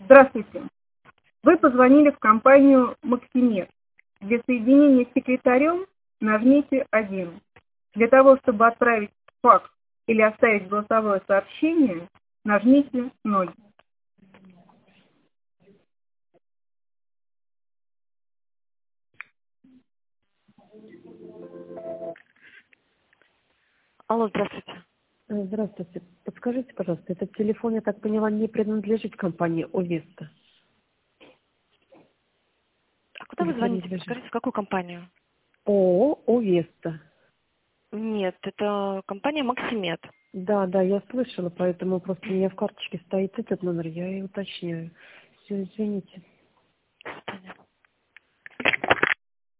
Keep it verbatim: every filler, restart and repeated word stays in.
Здравствуйте. Вы позвонили в компанию «Максимед». Для соединения с секретарем нажмите один. Для того, чтобы отправить факс или оставить голосовое сообщение, нажмите ноль. Алло, здравствуйте. Э, Здравствуйте. Подскажите, пожалуйста, этот телефон, я так поняла, не принадлежит компании Овеста? А куда Или вы звоните? принадлежит? Подскажите, в какую компанию? ООО Овеста. Нет, это компания Максимед. Да, да, я слышала, поэтому просто у меня в карточке стоит этот номер, я и уточняю. Все, извините. До свидания.